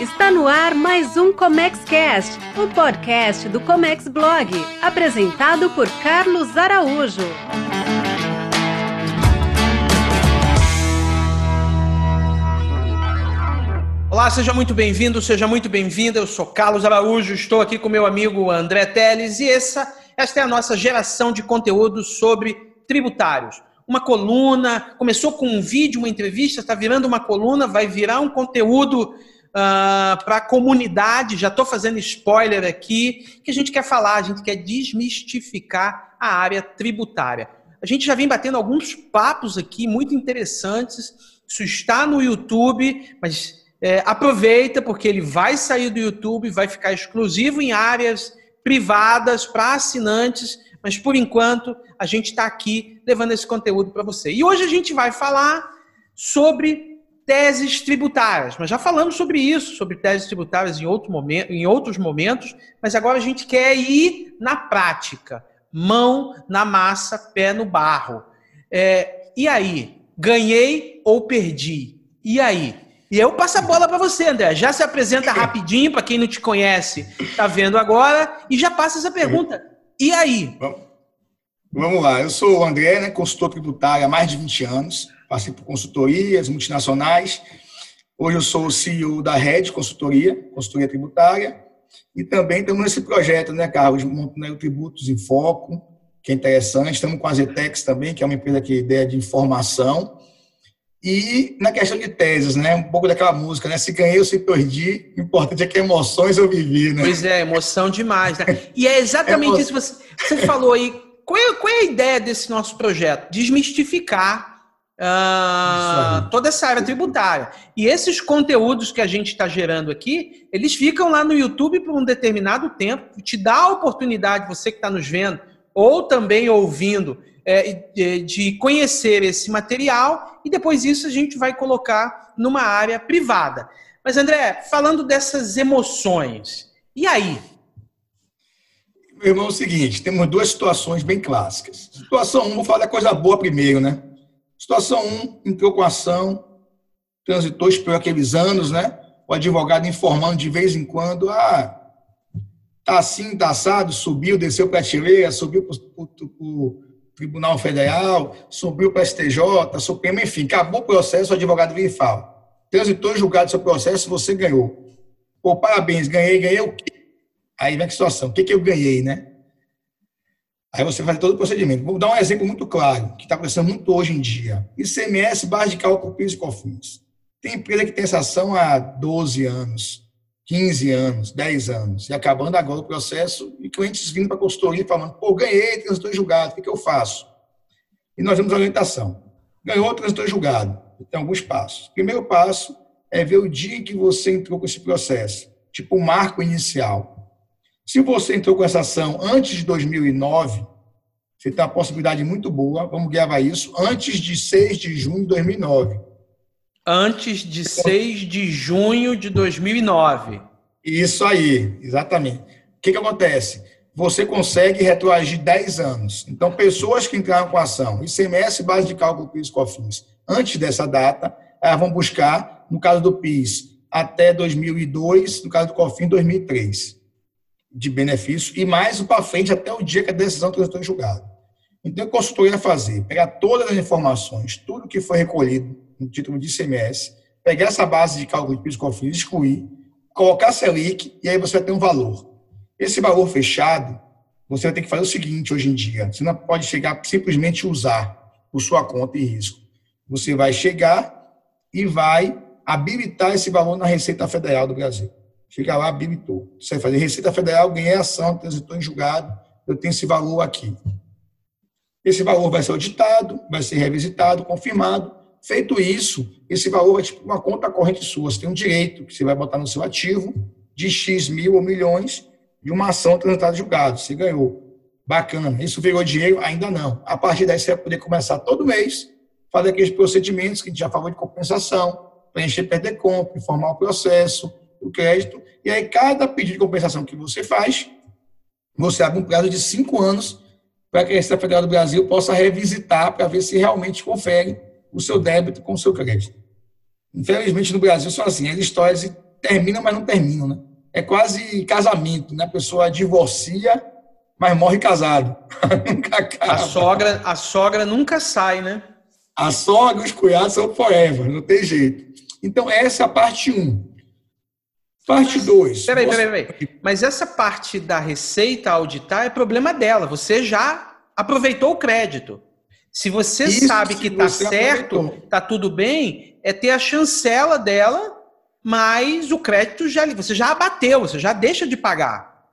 Está no ar mais um ComexCast, o podcast do Comex Blog, apresentado por Carlos Araújo. Olá, seja muito bem-vindo, seja muito bem-vinda. Eu sou Carlos Araújo, estou aqui com meu amigo André Teles e esta é a nossa geração de conteúdo sobre tributários. Uma coluna, começou com um vídeo, uma entrevista, está virando uma coluna, vai virar um conteúdo para a comunidade. Já estou fazendo spoiler aqui, que a gente quer falar, a gente quer desmistificar a área tributária. A gente já vem batendo alguns papos aqui muito interessantes, isso está no YouTube, mas aproveita porque ele vai sair do YouTube, vai ficar exclusivo em áreas privadas para assinantes, mas por enquanto a gente está aqui levando esse conteúdo para você. E hoje a gente vai falar sobre teses tributárias, mas já falamos sobre isso, sobre teses tributárias em outros momentos, mas agora a gente quer ir na prática, mão na massa, pé no barro. E aí, ganhei ou perdi? E aí? E eu passo a bola para você, André. Já se apresenta rapidinho, para quem não te conhece, está vendo agora, e já passa essa pergunta. E aí? Vamos lá. Eu sou o André, consultor tributário há mais de 20 anos. Passei por consultorias multinacionais. Hoje eu sou o CEO da Red Consultoria Tributária. E também estamos nesse projeto, Carlos? Montando Tributos em Foco, que é interessante. Estamos com a Zetex também, que é uma empresa que ideia de informação. E na questão de teses, um pouco daquela música, se ganhei ou se perdi, o importante é que emoções eu vivi, Pois é, emoção demais, E é exatamente isso que você falou aí. Qual é a ideia desse nosso projeto? Desmistificar toda essa área tributária. E esses conteúdos que a gente está gerando aqui, eles ficam lá no YouTube por um determinado tempo, te dá a oportunidade, você que está nos vendo, ou também ouvindo, de conhecer esse material, e depois isso a gente vai colocar numa área privada. Mas, André, falando dessas emoções, e aí? Meu irmão, é o seguinte, temos duas situações bem clássicas. Situação 1, vou falar da coisa boa primeiro, Situação 1, entrou com ação, transitou, esperou aqueles anos, O advogado informando de vez em quando, tá assim, tá assado, subiu, desceu prateleira, subiu para o Tribunal Federal, subiu para a STJ, Supremo, enfim, acabou o processo, o advogado vem e fala, transitou julgado seu processo, você ganhou. Pô, parabéns, ganhei o quê? Aí vem a situação, o que eu ganhei, Aí você faz todo o procedimento. Vou dar um exemplo muito claro, que está acontecendo muito hoje em dia. ICMS, base de cálculo, PIS e COFINS. Tem empresa que tem essa ação há 12 anos, 15 anos, 10 anos, e acabando agora o processo, e clientes vindo para a consultoria falando, ganhei, transitou em julgado, o que eu faço? E nós vamos a orientação. Ganhou, transitou em julgado. Tem alguns passos. Primeiro passo é ver o dia em que você entrou com esse processo, tipo o marco inicial. Se você entrou com essa ação antes de 2009, você tem uma possibilidade muito boa, vamos gravar isso, antes de 6 de junho de 2009. Antes de 6 de junho de 2009. Isso aí, exatamente. O que acontece? Você consegue retroagir 10 anos. Então, pessoas que entraram com a ação, ICMS, base de cálculo PIS e COFINS, antes dessa data, elas vão buscar, no caso do PIS, até 2002, no caso do COFINS, 2003. De benefício, e mais para frente até o dia que a decisão transitou em julgado. Então, a consultoria vai fazer, pegar todas as informações, tudo que foi recolhido no título de ICMS, pegar essa base de cálculo de PIS e COFINS, excluir, colocar Selic, e aí você vai ter um valor. Esse valor fechado, você vai ter que fazer o seguinte hoje em dia, você não pode chegar simplesmente usar por sua conta e risco. Você vai chegar e vai habilitar esse valor na Receita Federal do Brasil. Chega lá, habilitou. Você vai fazer Receita Federal, ganhei ação, transitou em julgado, eu tenho esse valor aqui. Esse valor vai ser auditado, vai ser revisitado, confirmado. Feito isso, esse valor é tipo uma conta corrente sua. Você tem um direito que você vai botar no seu ativo de X mil ou milhões de uma ação transitada em julgado. Você ganhou. Bacana. Isso virou dinheiro? Ainda não. A partir daí, você vai poder começar todo mês, fazer aqueles procedimentos que a gente já falou de compensação, preencher perder compra, informar o processo, o crédito, e aí cada pedido de compensação que você faz, você abre um prazo de 5 anos para que a Receita Federal do Brasil possa revisitar para ver se realmente confere o seu débito com o seu crédito. Infelizmente, no Brasil, são assim, as histórias terminam, mas não terminam, né? É quase casamento, né? A pessoa divorcia, mas morre casado. Nunca acaba. A sogra nunca sai, né? A sogra e os cunhados são forever, não tem jeito. Então, essa é a parte 1. Parte 2. Peraí. Mas essa parte da receita auditar é problema dela. Você já aproveitou o crédito. Se você sabe que está certo, está tudo bem, é ter a chancela dela, mas o crédito você já abateu, você já deixa de pagar.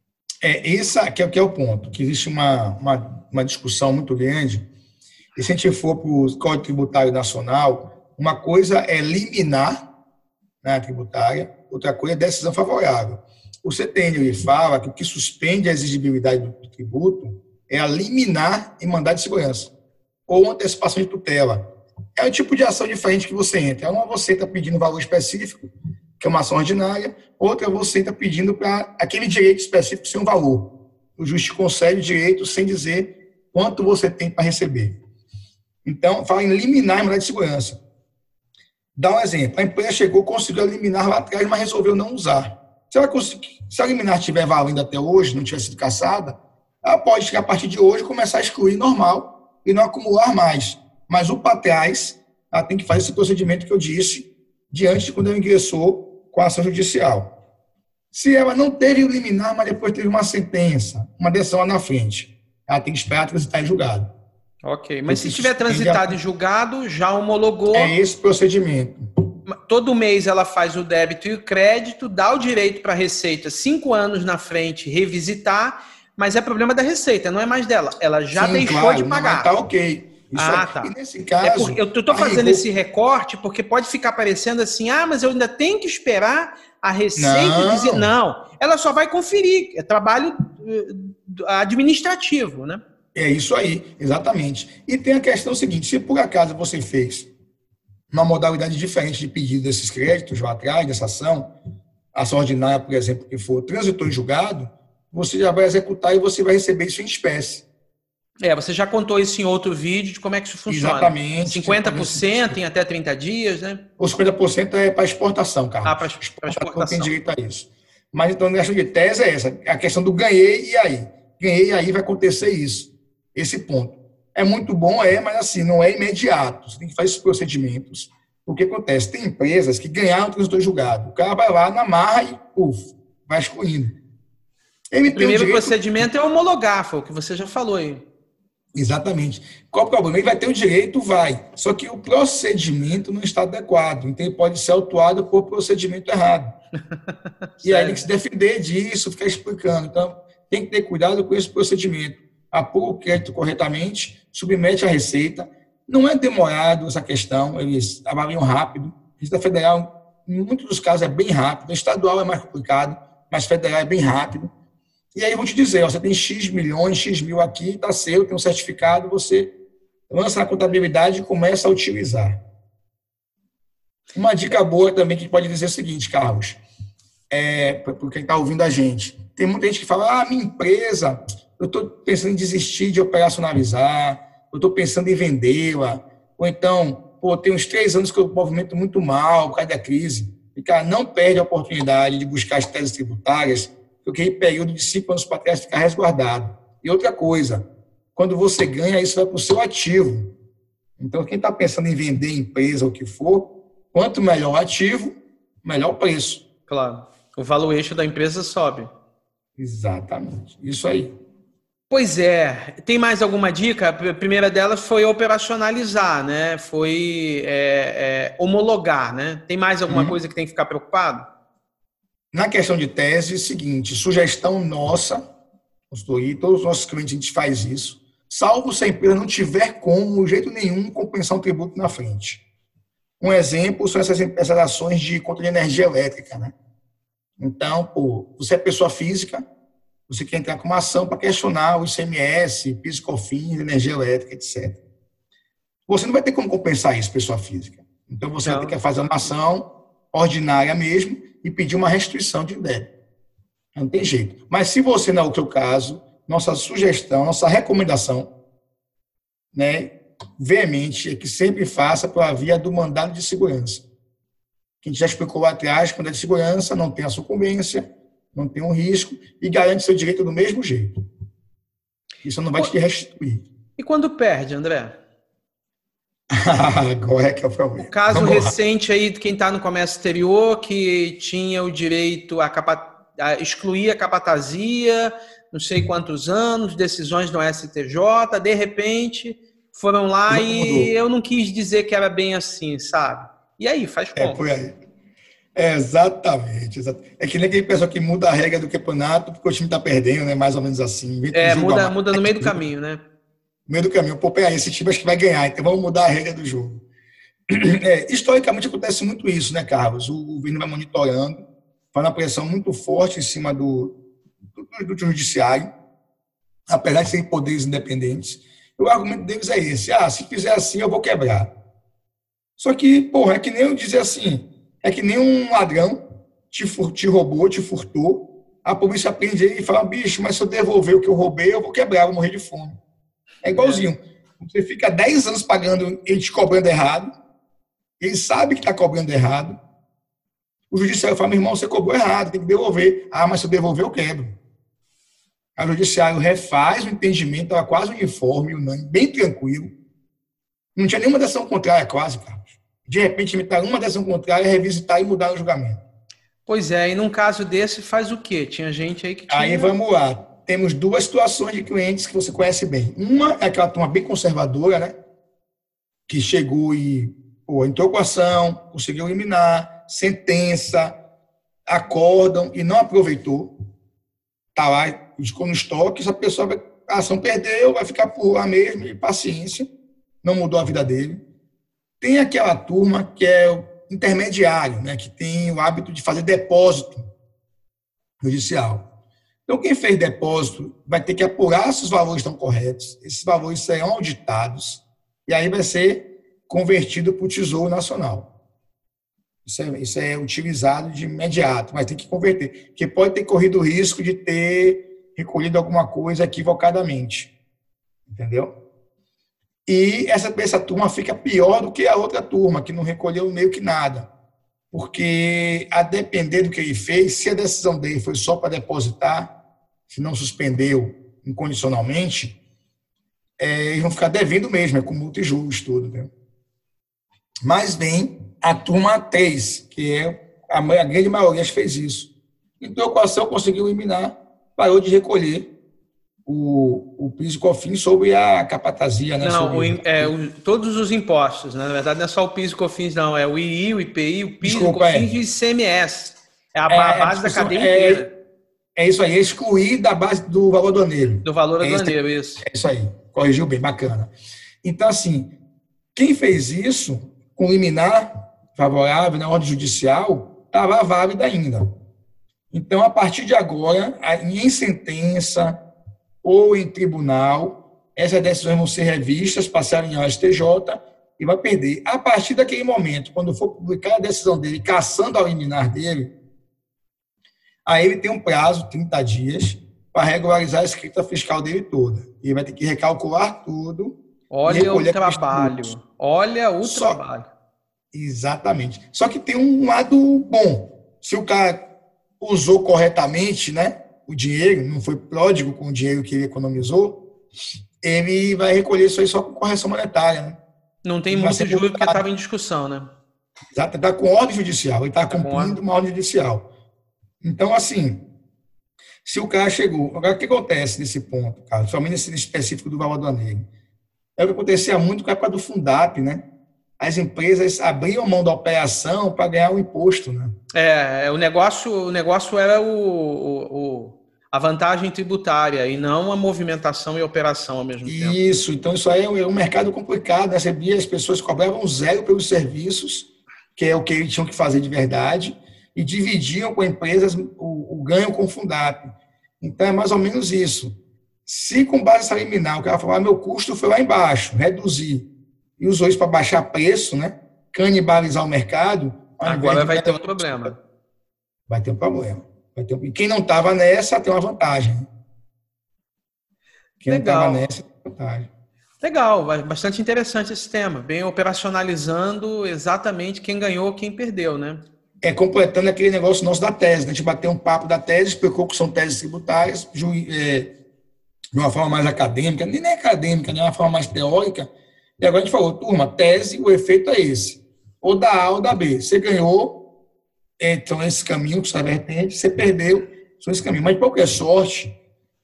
Esse que é o ponto, que existe uma discussão muito grande. E se a gente for para o Código Tributário Nacional, uma coisa é liminar na tributária, outra coisa é decisão favorável. O CTN ele fala que o que suspende a exigibilidade do tributo é a liminar em mandado de segurança ou antecipação de tutela. É um tipo de ação diferente que você entra. Uma você está pedindo um valor específico, que é uma ação ordinária, outra você está pedindo para aquele direito específico ser um valor. O juiz te concede o direito sem dizer quanto você tem para receber. Então, fala em liminar em mandado de segurança. Dá um exemplo. A empresa chegou, conseguiu eliminar lá atrás, mas resolveu não usar. Se a liminar estiver valendo até hoje, não tiver sido cassada, ela pode, a partir de hoje, começar a excluir normal e não acumular mais. Mas o para trás, ela tem que fazer esse procedimento que eu disse, diante de quando ela ingressou com a ação judicial. Se ela não teve o liminar, mas depois teve uma sentença, uma decisão lá na frente, ela tem que esperar transitar em julgado. Ok, mas se tiver transitado em julgado, já homologou... É esse procedimento. Todo mês ela faz o débito e o crédito, dá o direito para a Receita 5 anos na frente revisitar, mas é problema da Receita, não é mais dela. Ela já deixou de pagar. Está ok. Tá. E nesse caso... eu estou fazendo esse recorte porque pode ficar parecendo assim, mas eu ainda tenho que esperar a Receita dizer... Não, ela só vai conferir. É trabalho administrativo, né? É isso aí, exatamente. E tem a questão seguinte, se por acaso você fez uma modalidade diferente de pedido desses créditos lá atrás, dessa ação ordinária, por exemplo, que for transitor em julgado, você já vai executar e você vai receber isso em espécie. Você já contou isso em outro vídeo de como é que isso funciona. Exatamente. 50% em até 30 dias, né? Os 50% é para exportação, Carlos. Para exportação. Não tem direito a isso. Mas então a questão de tese é essa, a questão do ganhei e aí. Ganhei e aí vai acontecer isso. Esse ponto. É muito bom, mas assim, não é imediato. Você tem que fazer esses procedimentos. O que acontece? Tem empresas que ganharam o transitor julgado. O cara vai lá na marra e, vai excluindo. O primeiro procedimento é homologar, foi o que você já falou aí. Exatamente. Qual o problema? Ele vai ter o direito, vai. Só que o procedimento não está adequado. Então, ele pode ser autuado por procedimento errado. E aí, tem que se defender disso, ficar explicando. Então, tem que ter cuidado com esse procedimento. Apura o crédito corretamente, submete à Receita. Não é demorado essa questão, eles avaliam rápido. A Receita Federal, em muitos dos casos, é bem rápido. O estadual é mais complicado, mas federal é bem rápido. E aí vão te dizer, você tem X milhões, X mil aqui, está seu, tem um certificado, você lança na contabilidade e começa a utilizar. Uma dica boa também que pode dizer o seguinte, Carlos, para quem está ouvindo a gente. Tem muita gente que fala, minha empresa, eu estou pensando em desistir de operacionalizar, eu estou pensando em vendê-la, ou então, tem uns 3 anos que eu movimento muito mal por causa da crise. E, cara, não perde a oportunidade de buscar as teses tributárias, porque em período de 5 anos para trás fica resguardado. E outra coisa, quando você ganha, isso vai para o seu ativo. Então, quem está pensando em vender empresa ou o que for, quanto melhor o ativo, melhor o preço. Claro. O valuation da empresa sobe. Exatamente. Isso aí. Pois é. Tem mais alguma dica? A primeira delas foi operacionalizar, né? Foi homologar, né? Tem mais alguma coisa que tem que ficar preocupado? Na questão de tese, é o seguinte, sugestão nossa, consultoria, todos os nossos clientes a gente faz isso, salvo se a empresa não tiver como, de jeito nenhum, compensar um tributo na frente. Um exemplo são essas ações de conta de energia elétrica, né? Então, você é pessoa física, você quer entrar com uma ação para questionar o ICMS, PIS e COFINS, energia elétrica, etc. Você não vai ter como compensar isso, pessoa física. Então, você vai ter que fazer uma ação ordinária mesmo e pedir uma restituição de débito. Não tem jeito. Mas se você, não é o seu caso, nossa sugestão, nossa recomendação, né, veemente, é que sempre faça pela via do mandado de segurança. que a gente já explicou lá atrás, quando é de segurança, não tem a sucumbência, não tem um risco e garante seu direito do mesmo jeito. Isso não vai te restituir. E quando perde, André? Agora é que é o problema. O caso recente aí de quem está no comércio exterior, que tinha o direito a excluir a capatazia, não sei quantos anos, decisões do STJ, de repente foram lá e eu não quis dizer que era bem assim, sabe? E aí, faz como? É por aí. Exatamente. É que nem aquele pessoal que muda a regra do campeonato porque o time está perdendo, né? Mais ou menos assim. Muda no meio do caminho, né? No meio do caminho. Pô, peraí, esse time acho que vai ganhar, então vamos mudar a regra do jogo. Historicamente acontece muito isso, né, Carlos? O governo vai monitorando, faz uma pressão muito forte em cima do judiciário, apesar de serem poderes independentes. O argumento deles é esse: se fizer assim, eu vou quebrar. Só que, porra, é que nem eu dizer assim, é que nem um ladrão te roubou, te furtou, a polícia prende ele e fala: bicho, mas se eu devolver o que eu roubei, eu vou quebrar, eu vou morrer de fome. É igualzinho. Você fica 10 anos pagando ele te cobrando errado, ele sabe que está cobrando errado, o judiciário fala: meu irmão, você cobrou errado, tem que devolver. Mas se eu devolver, eu quebro. O judiciário refaz o entendimento, estava quase uniforme, unânime, bem tranquilo. Não tinha nenhuma decisão contrária, quase, Carlos. De repente, imitaram uma decisão contrária, revisitar e mudar o julgamento. Pois é, e num caso desse, faz o quê? Tinha gente aí que tinha... Aí vamos lá. Temos duas situações de clientes que você conhece bem. Uma é aquela turma bem conservadora, né? Que chegou e entrou com ação, conseguiu eliminar, sentença, acordam e não aproveitou. Está lá, ficou no estoque, essa pessoa, a ação perdeu, vai ficar por lá mesmo, e paciência, não mudou a vida dele. Tem aquela turma que é o intermediário, né? Que tem o hábito de fazer depósito judicial. Então, quem fez depósito vai ter que apurar se os valores estão corretos, esses valores serão auditados, e aí vai ser convertido para o Tesouro Nacional. Isso é utilizado de imediato, mas tem que converter, porque pode ter corrido o risco de ter recolhido alguma coisa equivocadamente. Entendeu? E essa turma fica pior do que a outra turma, que não recolheu meio que nada. Porque, a depender do que ele fez, se a decisão dele foi só para depositar, se não suspendeu incondicionalmente, eles vão ficar devendo mesmo, com multa e juros, tudo. Né? Mas vem a turma 3, que é a grande maioria fez isso. Então, a equação conseguiu eliminar, parou de recolher o PIS e COFINS sobre a capatazia. Né? Não, todos os impostos, né? Na verdade, não é só o PIS e COFINS, não. É o II, o IPI, o PIS, o COFINS e o ICMS. É a base da cadeia inteira. É isso aí, excluir da base do valor aduaneiro. Do valor aduaneiro, isso. É isso aí, corrigiu bem, bacana. Então, assim, quem fez isso, com liminar favorável na ordem judicial, estava válida ainda. Então, a partir de agora, em sentença ou em tribunal, essas decisões vão ser revistas, passarem ao STJ e vai perder. A partir daquele momento, quando for publicar a decisão dele, cassando a liminar dele, aí ele tem um prazo, 30 dias, para regularizar a escrita fiscal dele toda. Ele vai ter que recalcular tudo. Olha o trabalho. Olha o trabalho. Exatamente. Só que tem um lado bom. Se o cara usou corretamente, né, o dinheiro, não foi pródigo com o dinheiro que ele economizou, ele vai recolher isso aí só com correção monetária. Né? Não tem muito juros porque estava em discussão, né? Exato, está com ordem judicial, ele está cumprindo uma ordem judicial. Então, assim, se o cara chegou... Agora, o que acontece nesse ponto, cara? Somente nesse específico do valor aduaneiro. É o que acontecia muito com a época do Fundap, né? As empresas abriam mão da operação para ganhar o imposto, né? O negócio era a vantagem tributária e não a movimentação e operação ao mesmo tempo. Isso, então isso aí é um mercado complicado, né? As pessoas cobravam zero pelos serviços, que é o que eles tinham que fazer de verdade, e dividiam com empresas o ganho com o Fundap. Então, é mais ou menos isso. Se, com base nessa liminar, o cara falar, meu custo foi lá embaixo, reduzir, e usou isso para baixar preço, né? Canibalizar o mercado... Agora vai ter um problema. Vai ter um problema. E quem não estava nessa tem uma vantagem. Quem Legal. não estava nessa tem uma vantagem. Legal, bastante interessante esse tema. Bem operacionalizando exatamente quem ganhou, quem perdeu, né? completando aquele negócio nosso da tese. A gente bateu um papo da tese, explicou que são teses tributárias, de uma forma mais acadêmica, nem acadêmica, de uma forma mais teórica. E agora a gente falou, turma, tese, o efeito é esse. Ou da A ou da B. Você ganhou, então esse caminho, essa vertente, você perdeu, são esse caminho. Mas, de qualquer sorte,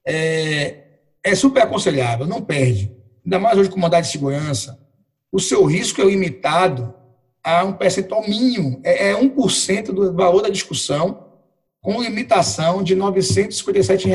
é super aconselhável, não perde. Ainda mais hoje com mandado de segurança. O seu risco é limitado a um percentual mínimo, 1% do valor da discussão, com limitação de R$ 957.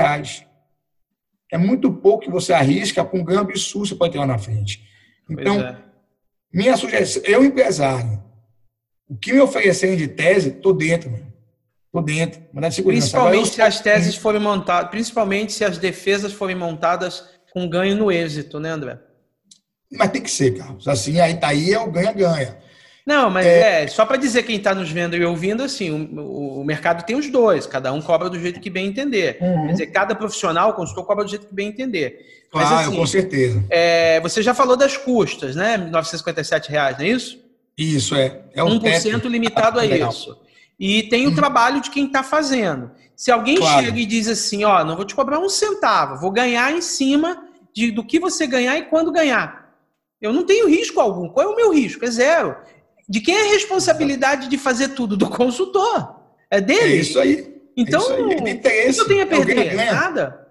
É muito pouco que você arrisca para um ganho absurdo que você pode ter lá na frente. Então, minha sugestão, eu empresário, o que me oferecerem de tese, estou dentro, mano. Estou dentro. Mandado de segurança. Principalmente se as teses forem montadas, principalmente se as defesas forem montadas com ganho no êxito, né, André? Mas tem que ser, Carlos. Assim, aí é o ganha-ganha. Não, mas só para dizer quem está nos vendo e ouvindo, assim, o mercado tem os dois, cada um cobra do jeito que bem entender. Quer dizer, cada profissional, o consultor, cobra do jeito que bem entender. Mas, assim, com certeza. Você já falou das custas, né? R$ 957, não é isso? Isso, é um 1% teto limitado a isso. E tem o trabalho de quem está fazendo. Se alguém chega e diz assim, não vou te cobrar um centavo, vou ganhar em cima do que você ganhar e quando ganhar. Eu não tenho risco algum. Qual é o meu risco? É zero. De quem é a responsabilidade de fazer tudo? Do consultor. É dele. É isso aí. Então, o que eu tenho a perder? Nada.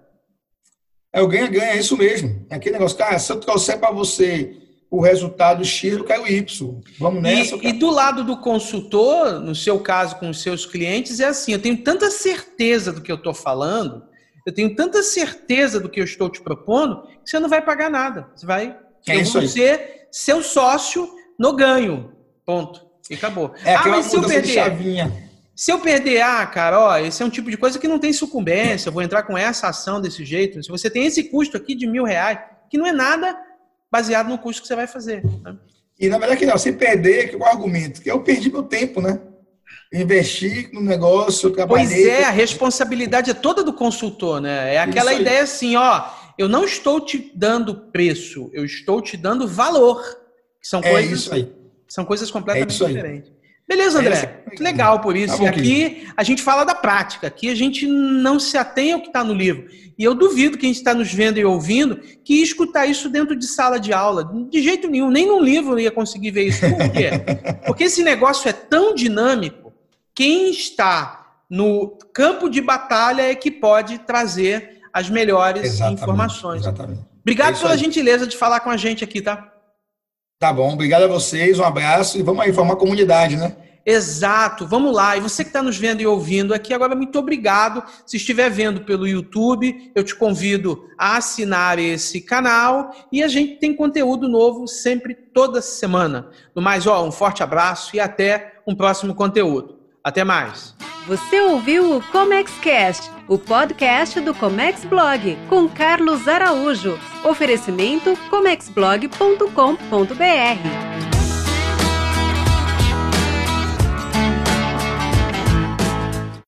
É o ganha-ganha, é isso mesmo. É aquele negócio, cara, se eu trouxer para você o resultado X, eu quero Y. Vamos nessa. E do lado do consultor, no seu caso com os seus clientes, é assim, eu tenho tanta certeza do que eu estou falando, eu tenho tanta certeza do que eu estou te propondo, que você não vai pagar nada. Você vai... eu vou ser seu sócio no ganho. Ponto. E acabou. Mas se eu perder? Se eu perder, cara, esse é um tipo de coisa que não tem sucumbência, eu vou entrar com essa ação desse jeito. Se você tem esse custo aqui de R$1.000, que não é nada baseado no custo que você vai fazer. Né? E na verdade que não, se perder, que é o argumento? Que eu perdi meu tempo, né? Investi no negócio, eu trabalhei... Pois a responsabilidade é toda do consultor, né? É aquela ideia assim, eu não estou te dando preço, eu estou te dando valor. Que são coisas... isso aí. São coisas completamente diferentes. Beleza, André? Muito legal por isso. Tá, e aqui a gente fala da prática. Aqui a gente não se atém ao que está no livro. E eu duvido quem está nos vendo e ouvindo que ia escutar isso dentro de sala de aula. De jeito nenhum. Nem num livro eu ia conseguir ver isso. Por quê? Porque esse negócio é tão dinâmico. Quem está no campo de batalha é que pode trazer as melhores informações. Exatamente. Obrigado pela gentileza de falar com a gente aqui, tá? Tá bom, obrigado a vocês, um abraço e vamos aí formar comunidade, né? Exato, vamos lá. E você que está nos vendo e ouvindo aqui, agora muito obrigado. Se estiver vendo pelo YouTube, eu te convido a assinar esse canal e a gente tem conteúdo novo sempre, toda semana. No mais, um forte abraço e até um próximo conteúdo. Até mais. Você ouviu o ComexCast, o podcast do Comex Blog, com Carlos Araújo. Oferecimento comexblog.com.br.